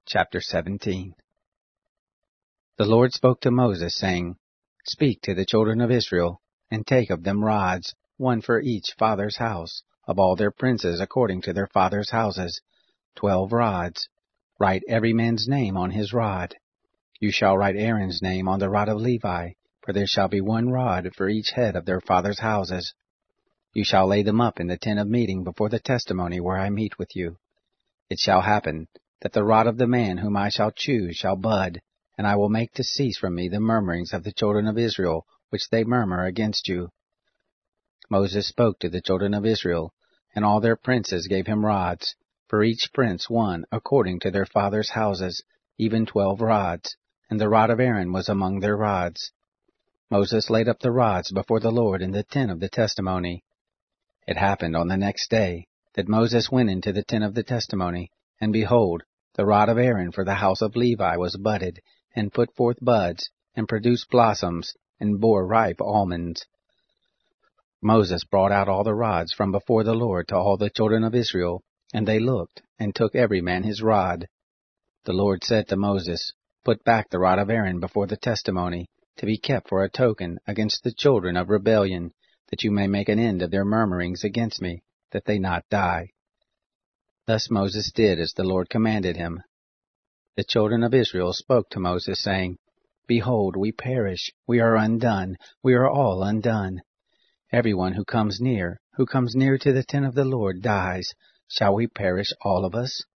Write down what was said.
Chapter 17. The Lord spoke to Moses, saying, Speak to the children of Israel, and take of them rods, one for each father's house, of all their princes according to their fathers' houses, 12 rods. Write every man's name on his rod. You shall write Aaron's name on the rod of Levi, for there shall be 1 rod for each head of their fathers' houses. You shall lay them up in the tent of meeting before the testimony where I meet with you. It shall happen that the rod of the man whom I shall choose shall bud, and I will make to cease from me the murmurings of the children of Israel, which they murmur against you. Moses spoke to the children of Israel, and all their princes gave him rods, for each prince 1 according to their fathers' houses, even 12 rods, and the rod of Aaron was among their rods. Moses laid up the rods before the Lord in the tent of the testimony. It happened on the next day that Moses went into the tent of the testimony, and behold, the rod of Aaron for the house of Levi was budded, and put forth buds, and produced blossoms, and bore ripe almonds. Moses brought out all the rods from before the Lord to all the children of Israel, and they looked, and took every man his rod. The Lord said to Moses, Put back the rod of Aaron before the testimony, to be kept for a token against the children of rebellion, that you may make an end of their murmurings against me, that they not die. Thus Moses did as the Lord commanded him. The children of Israel spoke to Moses, saying, Behold, we perish, we are undone, we are all undone. Everyone who comes near to the tent of the Lord dies. Shall we perish all of us?